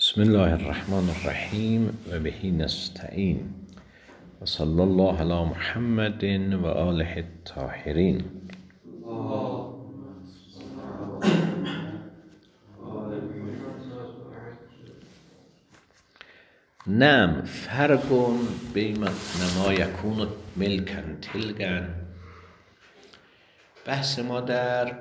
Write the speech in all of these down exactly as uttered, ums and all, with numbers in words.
بسم الله الرحمن الرحیم و بهی نستعین و صلی الله علی محمد و آله الطاهرین. نعم فرق بین ما یکون ملکا تلگا. بحث ما در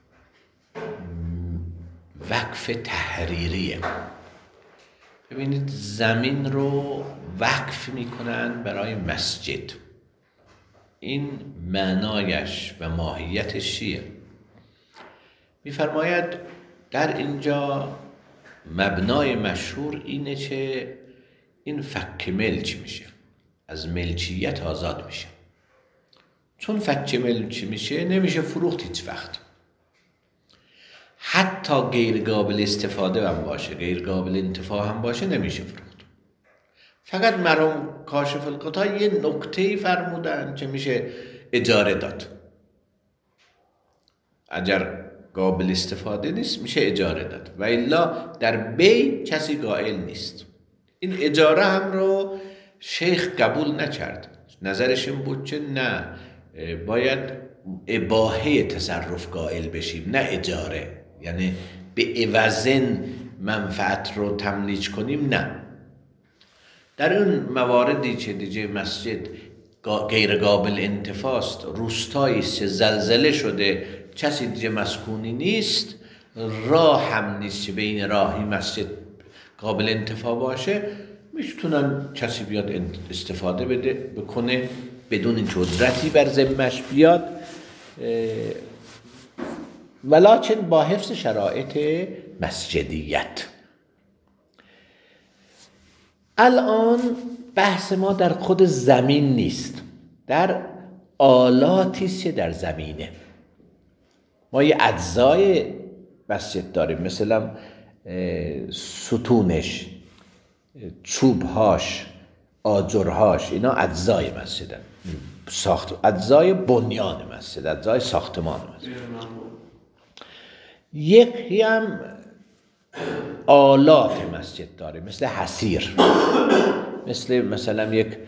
وقف تحریریه. ببینید زمین رو وقف میکنن برای مسجد. این معنایش و ماهیتش چیه؟ میفرماید در اینجا مبنای مشهور اینه که این فک ملچ میشه، از ملچیت آزاد میشه. چون فک ملچ میشه نمیشه فروخت هیچ وقت، حتی غیر قابل استفاده هم باشه، غیر قابل انتفاع هم باشه نمیشه فروخت. فقط مرحوم کاشف الغطا یه نکته‌ای فرمودن که میشه اجاره داد. اگر قابل استفاده نیست میشه اجاره داد و الا در بی کسی قائل نیست. این اجاره هم رو شیخ قبول نکرد. نظرش این بود که نه، باید اباحه تصرف قائل بشیم نه اجاره، یعنی به عوضن منفعت رو تملیک کنیم. نه، در اون مواردی که دیگه مسجد غیر قابل انتفاست، روستایی است که زلزله شده، کسی دیگه مسکونی نیست، راه هم نیست که بین راهی مسجد قابل انتفاع باشه، میتونن کسی بیاد استفاده بده بکنه بدون این قدرتی بر ذمه‌اش بیاد، ولکن با حفظ شرایط مسجدیت. الان بحث ما در خود زمین نیست، در آلاتی است که در زمینه. ما یه اجزای مسجد داریم، مثلا ستونش، چوبهاش، آجرهاش، اینا اجزای مسجدن، ساخت اجزای بنیان مسجد، اجزای ساختمان مسجد. یکی هم آلات مسجد داره، مثل حصیر، مثل مثلا یک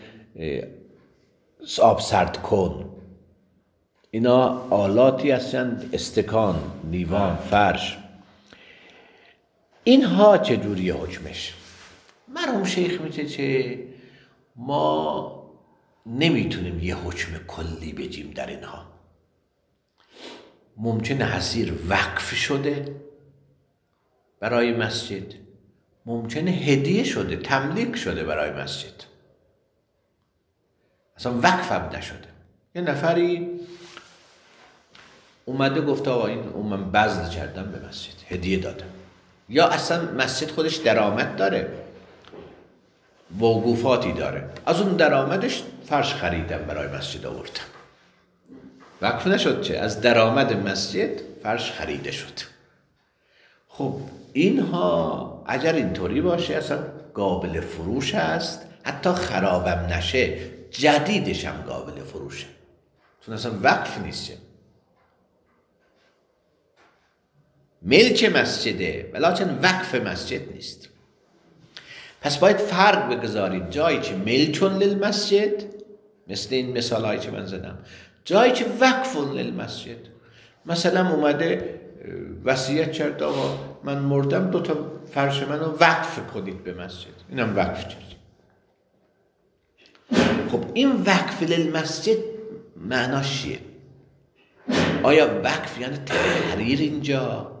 آب سرد کن. اینا آلاتی هستند، استکان، لیوان، فرش. اینها چجوری حکمش؟ مرحوم شیخ میگه که ما نمیتونیم یه حکم کلی بگیم در اینها. ممکنه حصیر وقف شده برای مسجد، ممکنه هدیه شده، تملیک شده برای مسجد، اصلا وقف هم نشده. یه نفری اومده گفته آقا این من بذل کردم به مسجد، هدیه دادم. یا اصلا مسجد خودش درآمد داره، وقوفاتی داره، از اون درآمدش فرش خریدم برای مسجد آوردم، وقف نشد، چه از درآمد مسجد فرش خریده شد. خب اینها اگر اینطوری باشه اصلا قابل فروش است، حتی خرابم نشه جدیدش هم قابل فروشه، چون اصلا وقف نیست، ملک مسجده ولکن وقف مسجد نیست. پس باید فرق بگذارید، جایی که ملکن للمسجد، مثل این مثال هایی که من زدم، جایی که وقفن للمسجد. مثلا اومده وصیت کرد آقا من مردم دو تا فرش منو وقف کنید به مسجد، اینم وقف کرد. خب این وقف للمسجد معناش چیه؟ آیا وقف یعنی تحریر اینجا؟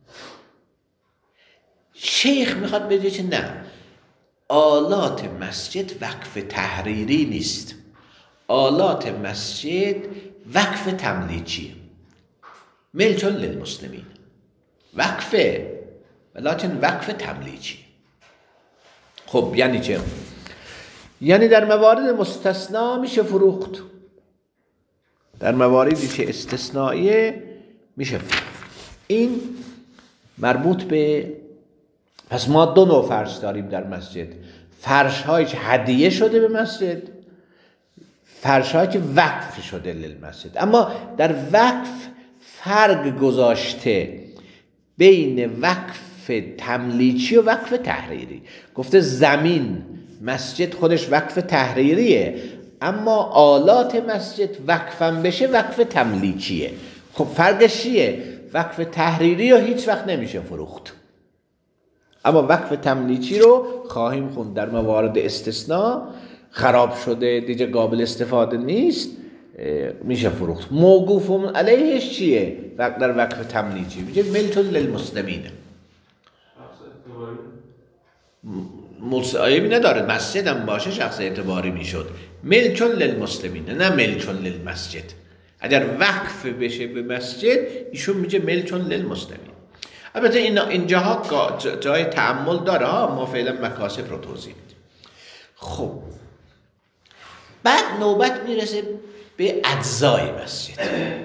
شیخ میخواد بگه که نه، آلات مسجد وقف تحریری نیست، آلات مسجد وقف تملیکیه. ملکن للمسلمین وقفه ولکن وقف تملیکی. خب یعنی چه؟ یعنی در موارد مستثنا میشه فروخت، در مواردی که استثنائیه میشه فروخت. این مربوط به، پس ما دو نوع فرش داریم در مسجد: فرش هایی که هدیه شده به مسجد، فرش هایی که وقف شده للمسجد. اما در وقف فرق گذاشته بین وقف وقف تملیکی و وقف تحریری. گفته زمین مسجد خودش وقف تحریریه، اما آلات مسجد وقفم بشه وقف تملیکیه. خب فرقش چیه؟ وقف تحریری رو هیچ وقت نمیشه فروخت، اما وقف تملیکی رو خواهیم خوند در موارد استثناء. خراب شده دیگه قابل استفاده نیست، میشه فروخت. موقوف علیهش چیه؟ در وقف تملیکی میشه ملک للمسلمین. مصائبی نداره، مسجد هم باشه شخص اعتباری میشد. ملک للمسلمین، نه ملک للمسجد. اگر وقف بشه به مسجد ایشون میشه ملک للمسلمین. البته این اینجاها جای تأمل داره ها، ما فعلا مکاسب رو توضیح میدیم. خب بعد نوبت میرسه به اجزای مسجد.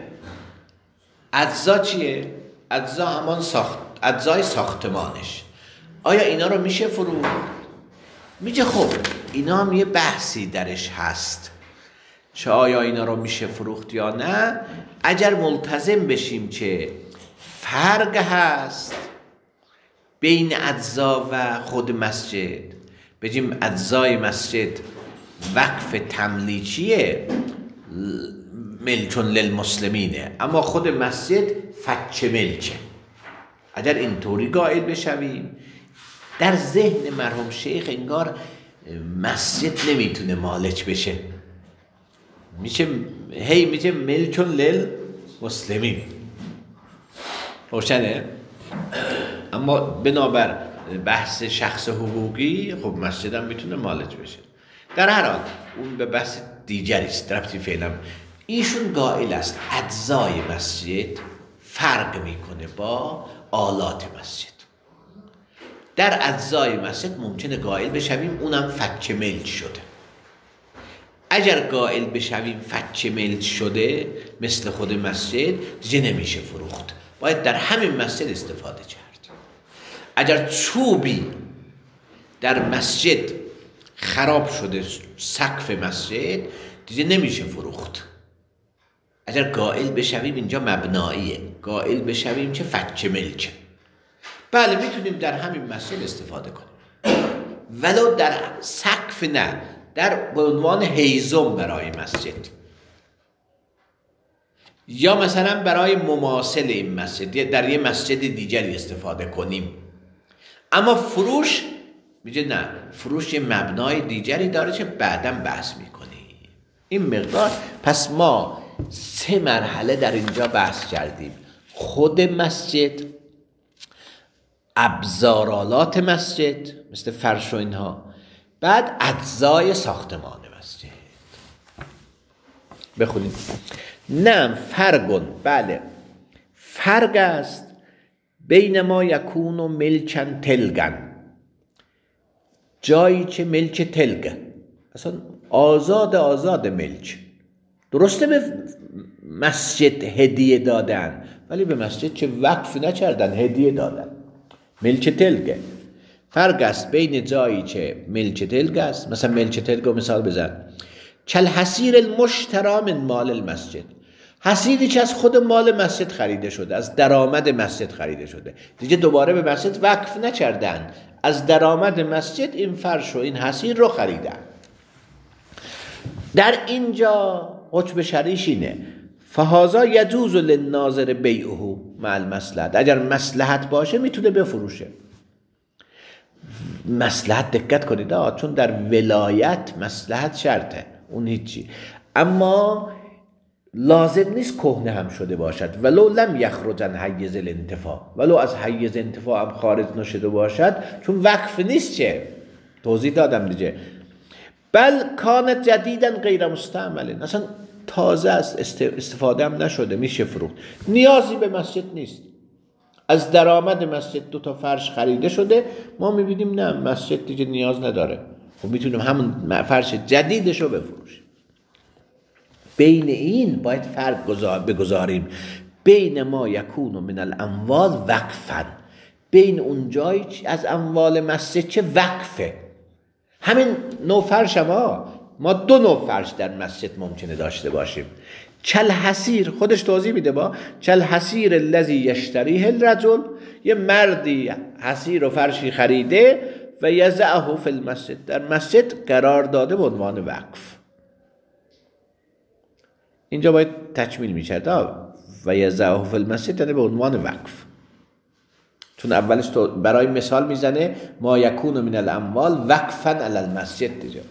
اجزا چیه؟ اجزا همان ساخت، اجزای ساختمانش. آیا اینا رو میشه فروخت؟ میگه خب اینا هم یه بحثی درش هست، چه آیا اینا رو میشه فروخت یا نه. اگر ملتزم بشیم که فرق هست بین اجزا و خود مسجد، بگیم اجزای مسجد وقف تملیکیه ملکن للمسلمینه، اما خود مسجد فچ ملکه. اگر اینطوری قائل بشویم، در ذهن مرحوم شیخ انگار مسجد نمیتونه مالک بشه، میشه هی میشه ملکن للمسلمین. روشنه؟ اما بنابر بحث شخص حقوقی خب مسجد هم میتونه مالک بشه. در هر حال اون به بحث دیگری است، ربطی فعلا. ایشون قائل است اجزای مسجد فرق میکنه با آلات مسجد. در اجزای مسجد ممکنه قائل بشویم اونم فک ملک شده. اگر قائل بشویم فک ملک شده مثل خود مسجد دیگه نمیشه فروخت، باید در همین مسجد استفاده کرد. اگر چوبی در مسجد خراب شده، سقف مسجد، دیگه نمیشه فروخت. اگر قائل بشویم اینجا مبناییه، قائل بشویم که فک ملکه، بله میتونیم در همین مسجد استفاده کنیم، ولو در سقف نه، در به عنوان هیزم برای مسجد، یا مثلا برای مماثل این مسجد در یه مسجد دیگری استفاده کنیم. اما فروش میگه نه، فروش یه مبنای دیگری داره که بعداً بحث میکنیم. این مقدار. پس ما سه مرحله در اینجا بحث کردیم: خود مسجد، ابزارالات مسجد مثل فرش و اینها، بعد اجزای ساختمان مسجد. بخونیم. نه فرقون، بله فرق است بین ما یکون و ملکن تلگن، جایی که ملک تلگه، اصلا آزاد آزاد ملک. درسته به مسجد هدیه دادن، ولی به مسجد چه وقف نکردن، هدیه دادن. ملک تلگه. فرق است بین جایی که ملک تلگ است، مثلا ملک تلگ رو مثال بزن، کل حسیر المشترا من مال المسجد، حسیری که از خود مال مسجد خریده شده، از درآمد مسجد خریده شده، دیگه دوباره به مسجد وقف نکردن، از درآمد مسجد این فرش و این حسیر رو خریدن. در اینجا حکم شرعیش اینه: فهذا یجوز للناظر بیعه مع المصلحت. اگر مصلحت باشه میتونه بفروشه. مصلحت دقت کنید آه، چون در ولایت مصلحت شرطه، اون هیچی. اما لازم نیست کهنه هم شده باشد، ولو لم یخرج عن حیز الانتفاع، ولو از حیز انتفاع هم خارج نشده باشد، چون وقف نیست. چه توضیح دادم دیگه. بل کانت جدیدن غیر مستعمل، اصلا تازه است، استفاده هم نشده، میشه فروخت. نیازی به مسجد نیست، از درآمد مسجد دو تا فرش خریده شده، ما میبینیم نه مسجد دیگه نیاز نداره، خب میتونیم همون فرش جدیدش رو بفروشیم. بین این باید فرق بگذاریم بین ما یکون من الاموال وقفا، بین اون جایی از اموال مسجد که وقفه. همین نوع فرش ما ما دو نوع فرش در مسجد ممکنه داشته باشیم. کل حسیر، خودش توضیح میده با کل حسیر الذی یشتریه الرجل، یه مردی حصیر و فرشی خریده و یضعه فی المسجد، در مسجد قرار داده به عنوان وقف. اینجا باید تکمیل میشه و یضعه فی المسجد یعنی به عنوان وقف، چون اولش تو برای مثال میزنه ما یکون من الاموال وقفا علی المسجد. دیگه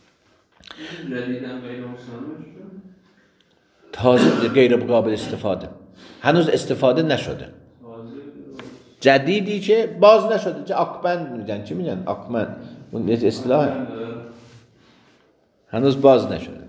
تازه غیر قابل استفاده، هنوز استفاده نشده، جدیدی که باز نشده، چه آکمند میگن، چی میگن آکمند، اون اصطلاح هنوز باز نشده.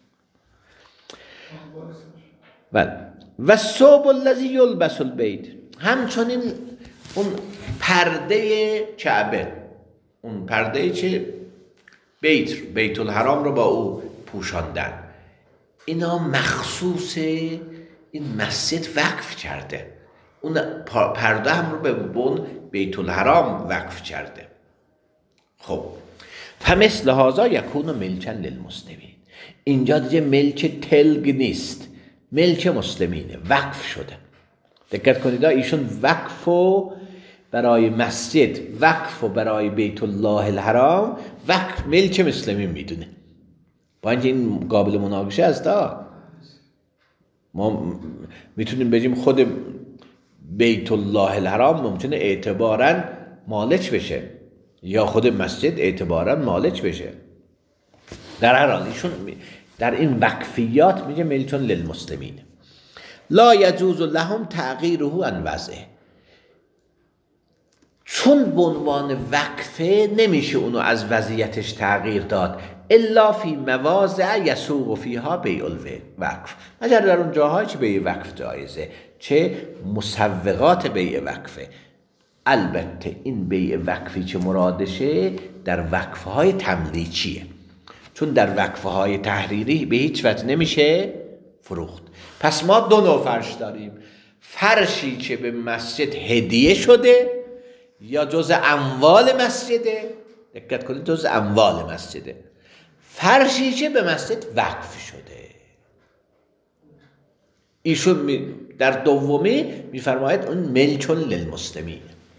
بله و ثوب الذی یلبس البیت، همچنین اون پرده کعبه، اون پرده چه بیت بیت الحرام رو با او پوشاندن، اینا مخصوص این مسجد وقف کرده، اون پرده هم رو به بن بیت الحرام وقف کرده. خب فمثل هذا یکون ملکا للمسلمین، اینجا دیگه ملک تلگ نیست، ملک مسلمینه، وقف شده. دقت کنید ایشون وقف و برای مسجد، وقف و برای بیت الله الحرام، وقف ملک مسلمین میدونه، با اینکه این قابل مناقشه است. ما میتونیم بگیم خود بیت الله الحرام ممکنه اعتباراً مالک بشه یا خود مسجد اعتباراً مالک بشه، در هر حال ایشون در این وقفیات میگه ملک للمسلمین. لا یجوز لهم تغییره عن وضعه، چون به عنوان وقفه نمیشه اونو از وضعیتش تغییر داد، الا فی مواضع یسوغ فیها بیع الوقف، مگر در اون جاهایی که بیع وقف جایزه، چه مسوغات بیع وقفه. البته این بیع وقفی که مرادشه در وقفه های تملیکیه، چون در وقفه های تحریری به هیچ وجه نمیشه فروخت. پس ما دو نوع فرش داریم، فرشی که به مسجد هدیه شده یا جز اموال مسجده، دقت کنید جز اموال مسجده، فرشی که به مسجد وقف شده. ایشون در دومی میفرماید اون ملک للمسلمین،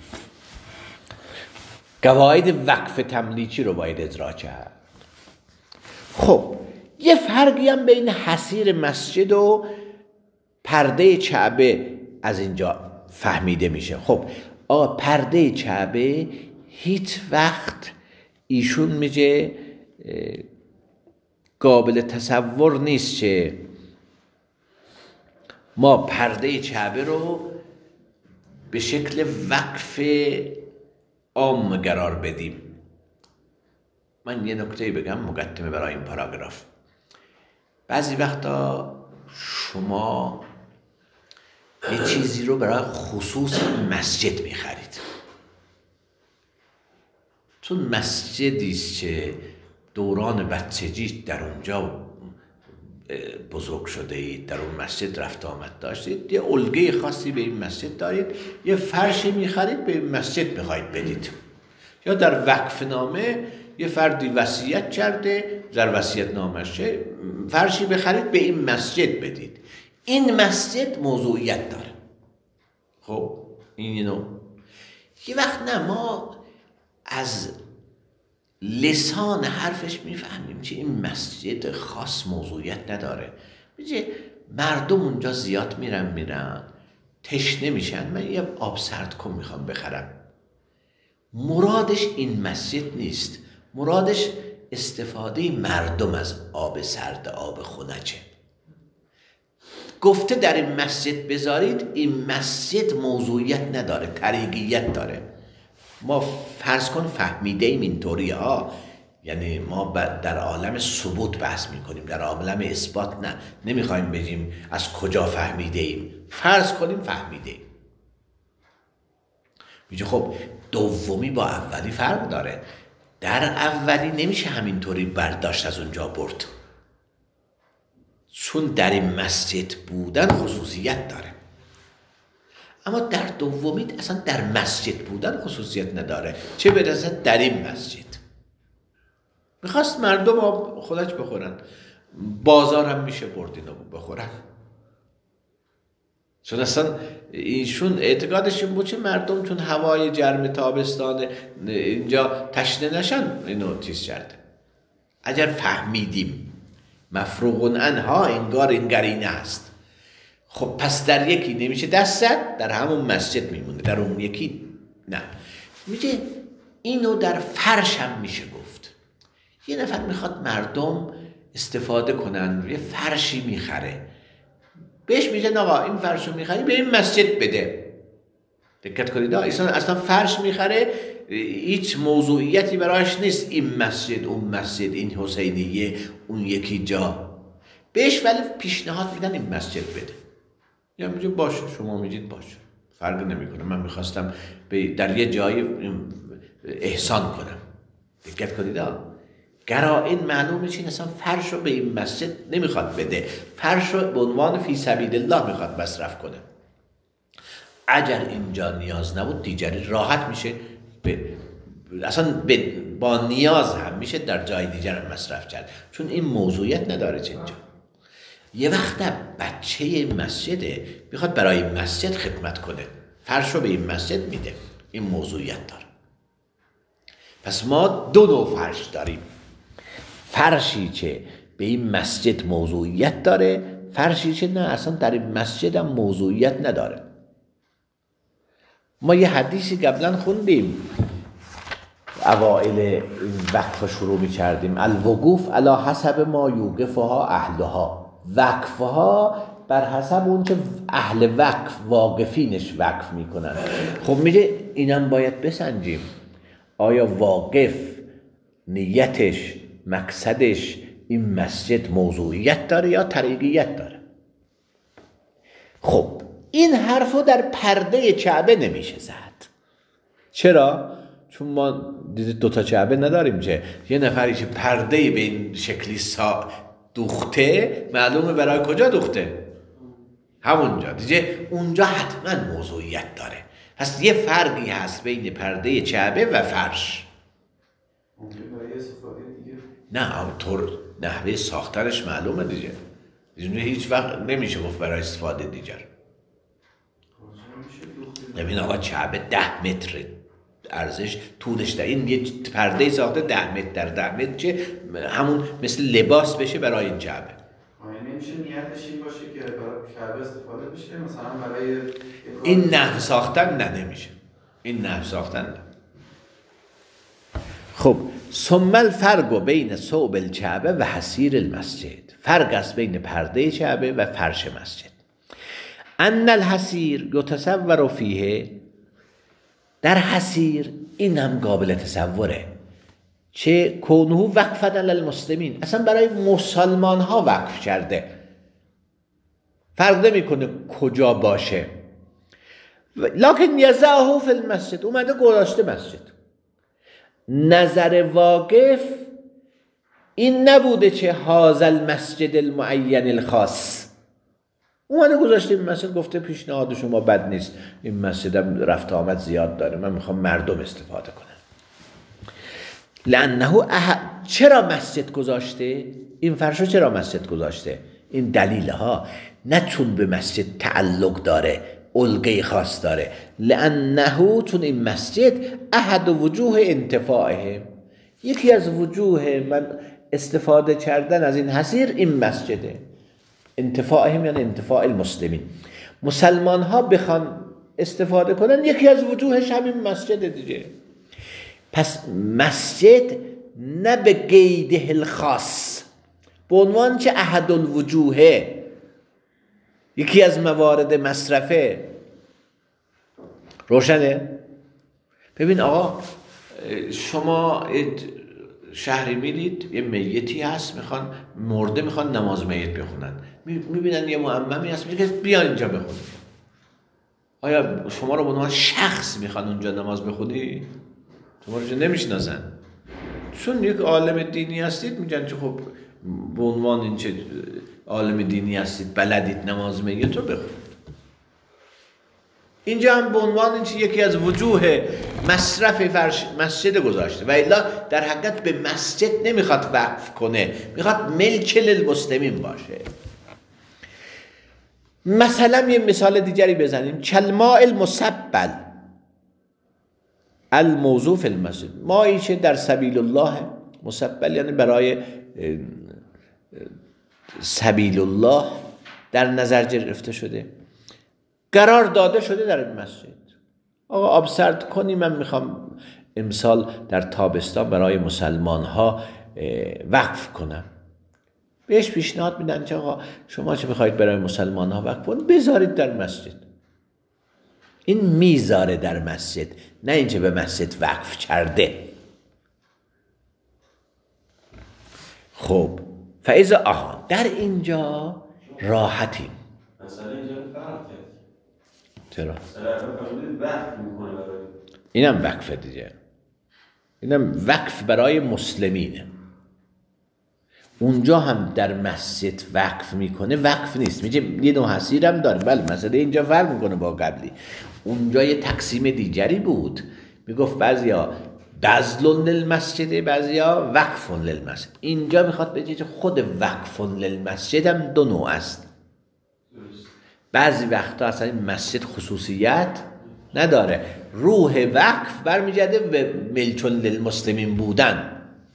قواعد وقف تملیکی رو باید اجرا کرد. خب یه فرقی هم بین حصیر مسجد و پرده کعبه از اینجا فهمیده میشه. خب آقا پرده کعبه هیچ وقت ایشون میگه قابل تصور نیست که ما پرده کعبه رو به شکل وقف عام قرار بدیم. من یه نکته بگم مقدمه برای این پاراگراف. بعضی وقتا شما یه چیزی رو برای خصوص مسجد میخرید، چون مسجدیست که دوران بچگی در اونجا بزرگ شده اید، در اون مسجد رفت آمد داشتید، یه الگوی خاصی به این مسجد دارید، یه فرشی میخرید به این مسجد میخواید بدید، یا در وقف نامه یه فردی وصیت کرده در وصیت نامش فرشی بخرید به این مسجد بدید. این مسجد موضوعیت داره. خب این اینو یه وقت نه ما از لسان حرفش میفهمیم که این مسجد خاص موضوعیت نداره، میگه مردم اونجا زیاد میرن میرن تشنه میشن، من یه آب سرد کن میخوام بخرم. مرادش این مسجد نیست، مرادش استفاده مردم از آب سرد، آب خنکه. گفته در این مسجد بذارید، این مسجد موضوعیت نداره، طریقیت داره. ما فرض کن فهمیده ایم اینطوری ها، یعنی ما در عالم ثبوت بحث میکنیم، در عالم اثبات نه، نمیخوایم بگیم از کجا فهمیده ایم، فرض کنیم فهمیده ایم. میگه خب دومی با اولی فرق داره، در اولی نمیشه همینطوری برداشت از اونجا برد، چون در این مسجد بودن خصوصیت داره. اما در دومی اصلا در مسجد بودن خصوصیت نداره، چه برسد در این مسجد. میخواست مردم آب خودش بخورن، بازار هم میشه برد اینو بخورن. چون اصلا ایشون اعتقادش این بود که مردم چون هوای گرم تابستان اینجا تشنه نشن اینو چیز کرده. اگر فهمیدیم مفروغ عنها انگار این قرینه است، خب پس در یکی نمیشه دست زد، در همون مسجد میمونه، در اون یکی نه. میگه اینو در فرش هم میشه گفت. یه نفر میخواد مردم استفاده کنن، یه فرشی میخره، بهش میگه آقا این فرشو میخری به این مسجد بده. دقت کنید اصلا اصلا فرش میخره، هیچ موضوعیتی براش نیست این مسجد اون مسجد این حسینیه اون یکی جا، بهش ولی پیشنهاد میدن این مسجد بده. یا میگه باشه شما میگید باشه فرق نمیکنه، من میخواستم در یه جایی احسان کنم. دقت کنید قرائن معلومه چین اصلا فرش رو به این مسجد نمیخواد بده، فرش رو به عنوان فی سبیل الله میخواد مصرف کنه. اگر اینجا نیاز نبود دیگری راحت میشه به اصلا به با نیاز هم میشه در جای دیگر هم مصرف کرد، چون این موضوعیت نداره اینجا. یه وقت بچه مسجده میخواد برای مسجد خدمت کنه، فرش رو به این مسجد میده، این موضوعیت داره. پس ما دو نوع فرش داریم، فرشی که به این مسجد موضوعیت داره، فرشی که نه اصلا در این مسجد هم موضوعیت نداره. ما یه حدیثی قبلا خوندیم اوائل این وقف شروع می کردیم، الوقوف علی حسب ما یوقفها اهلها، وقفها بر حسب اون که اهل وقف واقفینش وقف می کنن. خب میگه اینم باید بسنجیم، آیا واقف نیتش مقصدش این مسجد موضوعیت داره یا طریقیت داره؟ خب این حرفو در پرده کعبه نمیشه زد. چرا؟ چون ما دیدید دوتا کعبه نداریم که یه نفری که پرده به این شکلی سا دوخته معلومه برای کجا دوخته؟ همونجا دیگه، اونجا حتما موضوعیت داره. پس یه فرقی هست بین پرده کعبه و فرش. نه طور نحوه ساختنش معلومه دیگه، دیگه هیچ وقت نمیشه گفت برای استفاده دیگر. ببین آقا کعبه ده متر ارزش طولش ده، این یه پرده ساخته ده متر در ده متر که همون مثل لباس بشه برای این کعبه. یعنی نمیشه نیتش این باشه که برای کعبه استفاده بشه، مثلا برای این نحو ساختن نه نمیشه، این نحو ساختن نه. خب ثم الفرق بین ثوب الکعبه و حصیر المسجد، فرق است بین پرده کعبه و فرش مسجد. ان الحصیر یتصور فیه، در حصیر این هم قابل تصوره، چه کونه وقفا علی المسلمین، اصلا برای مسلمان ها وقف کرده، فرق نمیکنه کجا باشه. لکن یضعه فی المسجد، اومده گذاشته مسجد. نظر واقف این نبوده که هذا المسجد المعین الخاص، اومده گذاشته این مسجد، گفته پیشنهاد شما بد نیست، این مسجدم رفت آمد زیاد داره، من میخوام مردم استفاده کنن. لانه اح... چرا مسجد گذاشته؟ این فرشو چرا مسجد گذاشته؟ این دلیل ها، نه چون به مسجد تعلق داره، الگوی خاص داره، لانه چون این مسجد احد وجوه انتفاعه، یکی از وجوه من استفاده کردن از این حصیر این مسجده. انتفاعهم یعنی انتفاع المسلمین، مسلمان ها بخوان استفاده کنن یکی از وجوهش همین مسجد دیگه. پس مسجد نه به قیده الخاص، به عنوان که احد الوجوه، یکی از موارد مصرفه. روشنه؟ ببین آقا شما شهری میرید یه میتی هست، میخوان مرده میخوان نماز میت بخونن، میبینن یه معممی هست میگه بیان اینجا بخونید. آیا شما رو به عنوان شخص میخوان اونجا نماز بخونی؟ شما رو نمیشناسن، چون یک عالم دینی هستید میگن که خب به عنوان این چه عالم دینی هستید بلدید نماز میت رو بخونید. اینجا هم به عنوان این یکی از وجوه مصرف فرش مسجد گذاشته، و الا در حقیقت به مسجد نمیخواد وقف کنه، میخواد ملک للمسلمین باشه. مثلا یه مثال دیگری بزنیم، کلماء المسبل الموضوع فی المسجد، مایی که در سبیل الله، مسبل یعنی برای سبیل الله در نظر گرفته شده، قرار داده شده در این مسجد. آقا آب سرد کنی، من میخوام امسال در تابستان برای مسلمان ها وقف کنم. بهش پیشنهاد میدن که آقا شما چه میخواید برای مسلمان ها وقف کنید، بذارید در مسجد. این میذاره در مسجد، نه اینکه به مسجد وقف کرده. خب فاذا آها در اینجا راحتیم. مثلا اینجا فرق کرد. چرا؟ مثلا فرمودید وقف میکنه برای اینم وقف دیگه، اینم وقف برای مسلمینه. اونجا هم در مسجد وقف میکنه، وقف نیست، میگه یه نوع حصیر هم داره. بله مثلا اینجا فرق میکنه با قبلی. اونجا یه تقسیم دیگری بود، میگفت بعضیا بذل للمسجد، بعضیا وقف للمسجد. اینجا میخواد بگه که خود وقف للمسجد هم دو نوع است. بعضی وقتا اصلا این مسجد خصوصیت نداره، روح وقف برمیگرده به ملک للمسلمین بودن.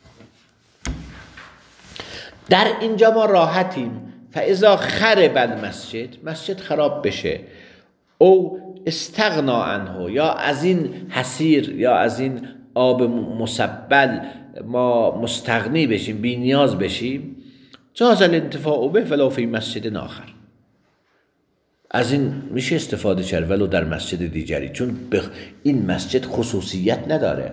در اینجا ما راحتیم. فاذا خرب المسجد، مسجد خراب بشه، او استغنا عنه، یا از این حصیر یا از این آب مسبل ما مستغنی بشیم، بی نیاز بشیم، جاز الانتفاع به ولو فی مسجد آخر. از این میشه استفاده کرد ولو در مسجد دیگری، چون این مسجد خصوصیت نداره.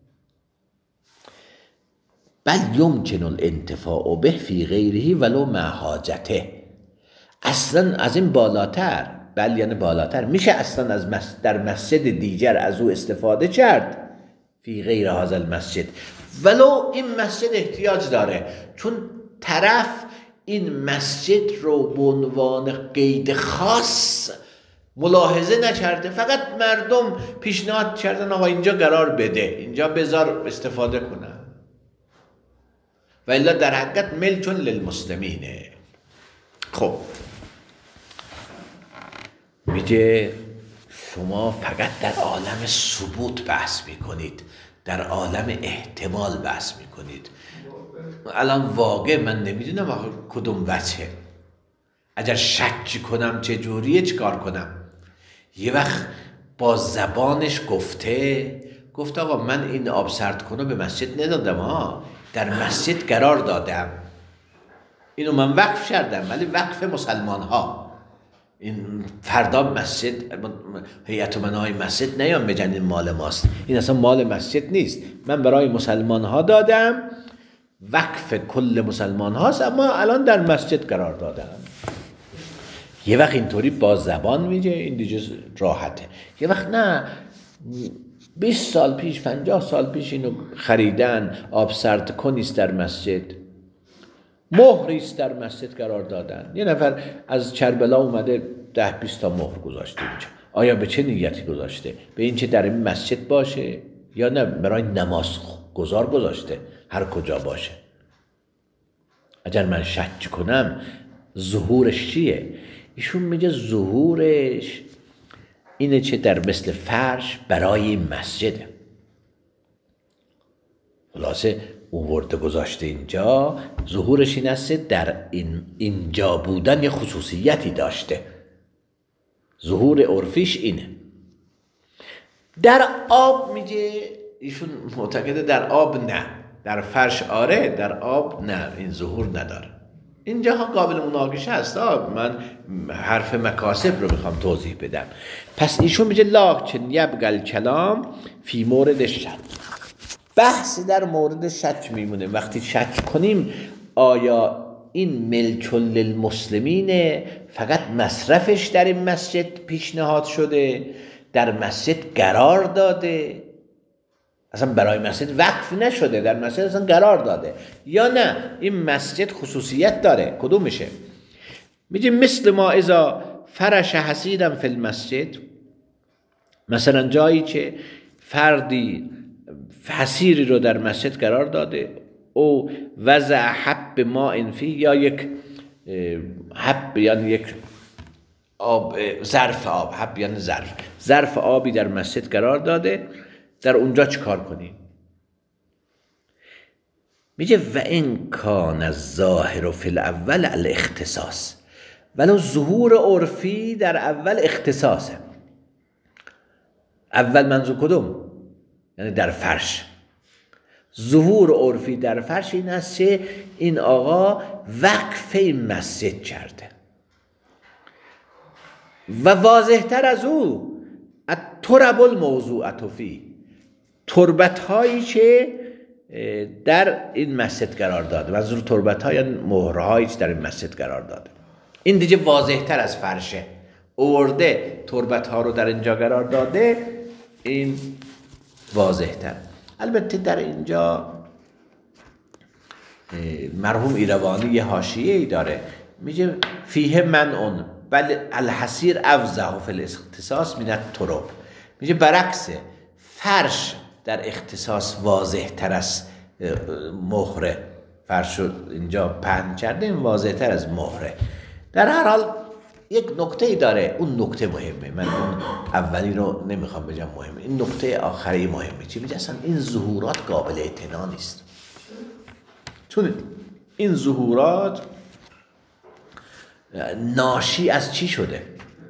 بل یمکن الانتفاع به فی غیره ولو مع حاجته. اصلا از این بالاتر، بل یعنی بالاتر، میشه اصلا از مس... در مسجد دیگر از او استفاده کرد، فی غیر هذا المسجد، ولو این مسجد احتیاج داره، چون طرف این مسجد رو به عنوان قید خاص ملاحظه نکرده، فقط مردم پیشنهاد کردن آقا اینجا قرار بده، اینجا بذار استفاده کنن، و الا در حقیقت ملک للمسلمینه. خب میگه شما فقط در عالم ثبوت بحث میکنید، در عالم احتمال بحث میکنید. الان واقع من نمیدونم کدوم وجهه. اگر شک کنم چه جوریه چیکار کنم؟ یه وقت با زبانش گفته گفت آقا من این آب سرد کنو به مسجد ندادم ها، در مسجد قرار دادم، اینو من وقف کردم، ولی وقف مسلمان ها. این فردا مسجد هیئت امنای مسجد نیام بگن این مال ماست، این اصلا مال مسجد نیست، من برای مسلمان ها دادم، وقف کل مسلمان هاست، اما الان در مسجد قرار دادم. یه وقت اینطوری با زبان میگه، این دیگه راحته. یه وقت نه، بیست سال پیش، پنجاه سال پیش اینو خریدن، آب سرد کنیست در مسجد، مهریست در مسجد قرار دادن. یه نفر از کربلا اومده ده بیست تا مهر گذاشته اینجا. آیا به چه نیتی گذاشته؟ به این که در این مسجد باشه، یا نه برای نماز گذار گذاشته، هر کجا باشه. اگر من شک کنم ظهورش چیه؟ ایشون میگه ظهورش اینه که در مثل فرش برای این مسجده. خلاصه اوورده گذاشته اینجا، ظهورش این است در این اینجا بودن یه خصوصیتی داشته، ظهور عرفیش اینه. در آب میگه ایشون معتقده در آب نه، در فرش آره، در آب نه، این ظهور نداره. اینجا ها قابل مناقشه هست، من حرف مکاسب رو میخوام توضیح بدم. پس ایشون میگه لاکن یبقى الکلام فی مورد شک، بحث در مورد شک میمونه. وقتی شک کنیم آیا این ملک للمسلمین فقط مصرفش در این مسجد پیشنهاد شده، در مسجد قرار داده، اصلا برای مسجد وقف نشده، در مسجد اصلا قرار داده، یا نه این مسجد خصوصیت داره، کدوم میشه؟ میگه مثل ما اذا فرش حصیرا فی المسجد، مثلا جایی که فردی حصیری رو در مسجد قرار داده، او وضع حب ماء فی، یا یک حب یعنی یک آب ظرف آب حب یعنی ظرف ظرف آبی در مسجد قرار داده، در اونجا چی کار کنیم؟ میگه و این کان الظاهر فی الاول الاختصاص، ولو ظهور عرفی در اول اختصاصه. اول منظور کدوم؟ یعنی در فرش. ظهور عرفی در فرش این است که این آقا وقف این مسجد کرده و واضح تر از او الترب الموضوعة فی، تربت هایی که در این مسجد قرار داده. منظور تربت ها یا مهره هایی که در این مسجد قرار داده، این دیگه واضح تر از فرشه. اورده تربت ها رو در اینجا قرار داده، این واضح تر. البته در اینجا مرحوم ایروانی یه حاشیه‌ای داره، میگه فیه منعن بل الحسیر افضح فی الاختصاص من التراب. میگه برعکس، فرش در اختصاص واضح تر از مهره. فرش رو اینجا پهن کرده، این واضح تر از مهره. در هر حال یک نکته ای داره، اون نکته مهمه. من اون اولی رو نمیخوام بگم مهمه، این نکته آخری مهمه. چی میگه؟ اصلا این ظهورات قابل اعتنا نیست. چون این ظهورات ناشی از چی شده؟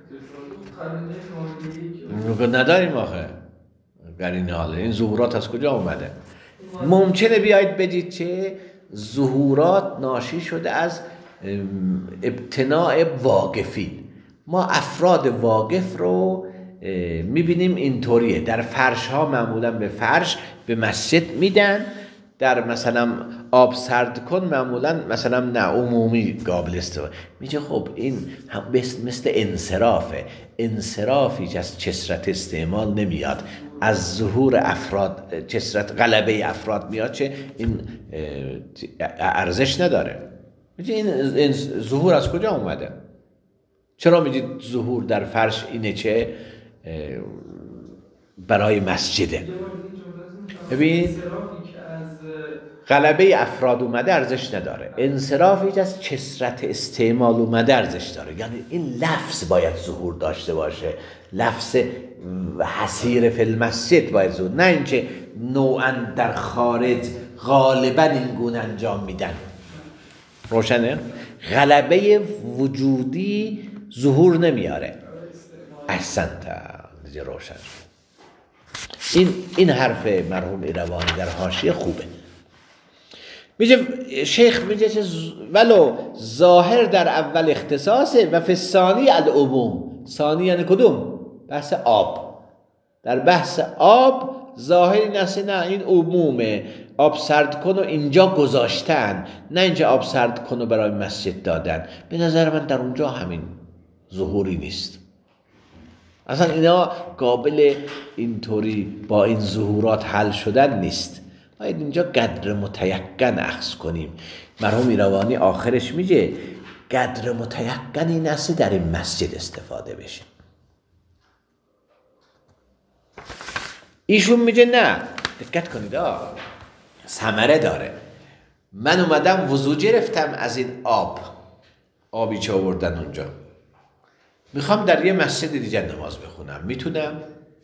نداریم آخه قرینه. حاله این ظهورات از کجا اومده؟ ممکنه بیایید بگید که ظهورات ناشی شده از ابتناع واقفین. ما افراد واقف رو میبینیم اینطوریه، در فرش ها معمولا به فرش به مسجد میدن، در مثلا آب سرد کن معمولا مثلا نه عمومی قابل استفاده. میگه خب این مثل انصرافه، انصرافی که از کثرت استعمال نمیاد، از ظهور افراد کثرت غلبه افراد میاد، چه این ارزش نداره. میگه این ظهور از کجا اومده؟ چرا میگید ظهور در فرش اینه که برای مسجده؟ ببین غلبه افراد اومده ارزش نداره، انصرافی که از کثرت استعمال اومده ارزش داره. یعنی این لفظ باید ظهور داشته باشه، لفظ حسیر فی المسجد باید ظهور، نه اینکه نوعا در خارج غالبا این گونه انجام میدن. روشنه؟ غلبه وجودی ظهور نمیاره. احسنت، دیگه روشن. این این حرف مرحوم ایروانی در حاشیه خوبه. میگه شیخ میگه که ولو ظاهر در اول اختصاصه و فی ثانی العموم. ثانی یعنی کدوم؟ بحث آب. در بحث آب ظاهری نسی نه این عمومه، آب سرد کن و اینجا گذاشتن، نه اینجا آب سرد کن و برای مسجد دادن. به نظر من در اونجا همین ظهوری نیست. اصلا اینا قابل اینطوری با این ظهورات حل شدن نیست. باید اینجا قدر متیقن اخذ کنیم. مرحوم ایروانی آخرش میگه قدر متیقن این است در این مسجد استفاده بشه. ایشون میگه نه، دقت کنید آه ثمره داره. من اومدم وضو گرفتم از این آب، آبی که آوردن اونجا، میخوام در یه مسجد دیگه نماز بخونم، میتونم؟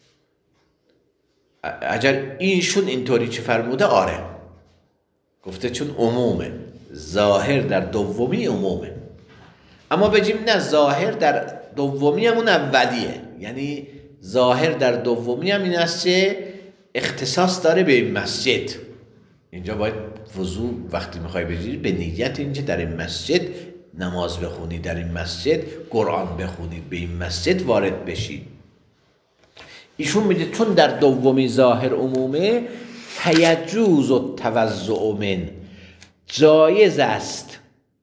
اگر اینشون اینطوری چه فرموده آره، گفته چون عمومه، ظاهر در دومی عمومه. اما بگیم نه، ظاهر در دومی هم اون اولیه، یعنی ظاهر در دومی هم این است که اختصاص داره به این مسجد. اینجا باید وضو وقتی میخوای بگیری به نیت اینجا در این مسجد نماز بخونی، در این مسجد قرآن بخونی، به این مسجد وارد بشی. ایشون میگه چون در دومی ظاهر عمومه فیجوز التوضؤ من، جایز است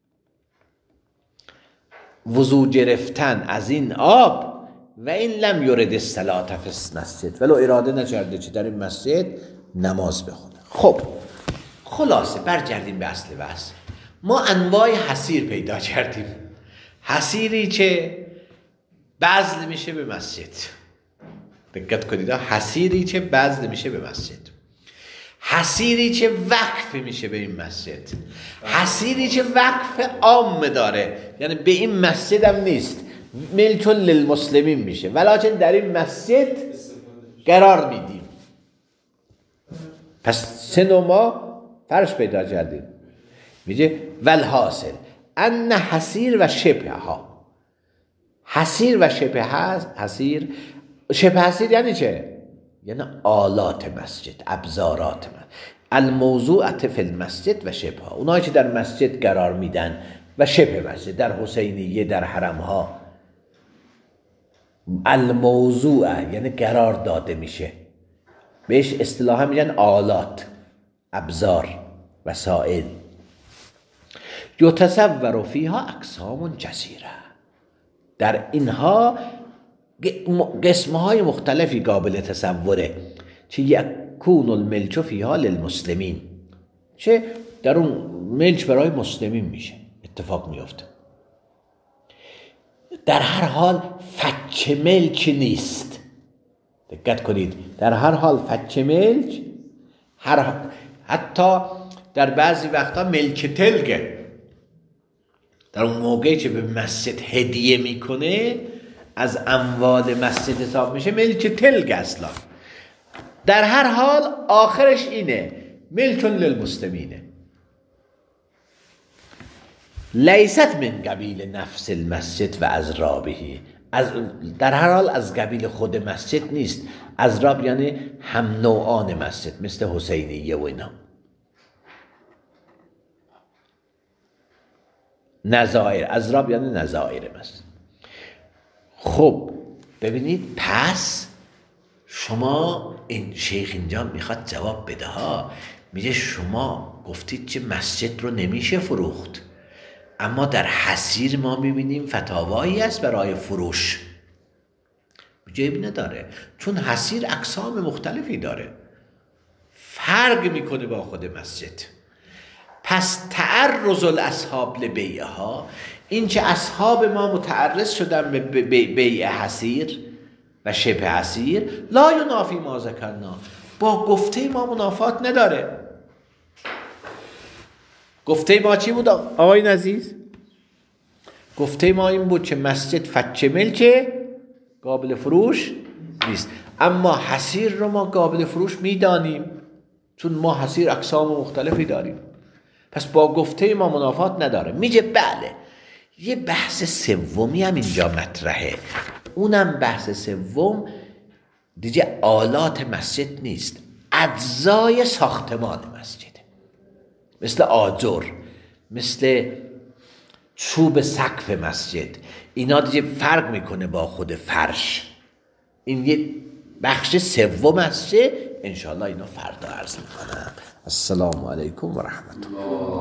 وضو گرفتن از این آب و این لم یرد الصلاة فی المسجد، ولو اراده نکرده که در این مسجد نماز بخونه. خب خلاصه برگردیم به اصل بحث. ما انواع حسیر پیدا کردیم. حسیری که بذل میشه به مسجد، دقت کنید، حسیری که بذل میشه به مسجد، حسیری که وقف میشه به این مسجد، حسیری که وقف عام داره، یعنی به این مسجد هم نیست، ملچون للمسلمین میشه، ولکن در این مسجد قرار میدیم. پس سه نوع ما فرش پیدا کردیم. میگه والحاصل ان حسیر و شبه ها، حسیر و شبه هست. حسیر شبه حسیر یعنی چه؟ یعنی آلات مسجد، ابزارات مسجد، الموضوعات فی المسجد و شبه ها، اونایی که در مسجد قرار میدن و شبه مسجد، در حسینیه، در حرم ها. الموضوع یعنی قرار داده میشه، بهش اصطلاحا میگن آلات، ابزار، وسائل. یتصور فیها اقسام کثیره، در اینها قسمهای مختلفی قابل تصوره. چه یکون الملک فیها للمسلمین، چه در اون ملک برای مسلمین میشه، اتفاق میفته. در هر حال فچ ملک نیست، دقت کنید، در هر حال فچ ملک، هر حتی در بعضی وقتا ملک تلگه، در اون موقعی که به مسجد هدیه میکنه از اموال مسجد حساب میشه ملک تلگ اصلا. در هر حال آخرش اینه ملک للمسلمینه، لیست من قبیل نفس المسجد و ازرابه، از در هر حال از قبیل خود مسجد نیست. ازراب یعنی هم نوعان مسجد، مثل حسینیه و اینا. نظائر، ازراب یعنی نظائر مسجد. خب ببینید، پس شما این شیخ اینجا میخواد جواب بده ها، میگه شما گفتید که مسجد رو نمیشه فروخت، اما در حسیر ما میبینیم فتاوایی است برای فروش. جیب نداره، چون حسیر اقسام مختلفی داره، فرق میکنه با خود مسجد. پس تعرض الاصحاب لبیعها، این که اصحاب ما متعرض شدن به بیع حسیر و شبه حسیر، لا ینافی ما ذکرنا، با گفته ما منافات نداره. گفته ما چی بود آقای عزیز؟ گفته ما این بود که مسجد فچ ملکه، قابل فروش نیست، اما حسیر رو ما قابل فروش میدانیم، چون ما حسیر اقسام مختلفی داریم. پس با گفته ما منافات نداره. میگه بله، یه بحث سومی هم اینجا مطرحه، اونم بحث سوم دیگه آلات مسجد نیست، اجزای ساختمان مسجد، مثل آجر، مثل چوب سقف مسجد، اینا دیگه فرق میکنه با خود فرش. این یه بخش سوم است، انشاءالله اینا فردا عرض میکنم. السلام علیکم و رحمت الله.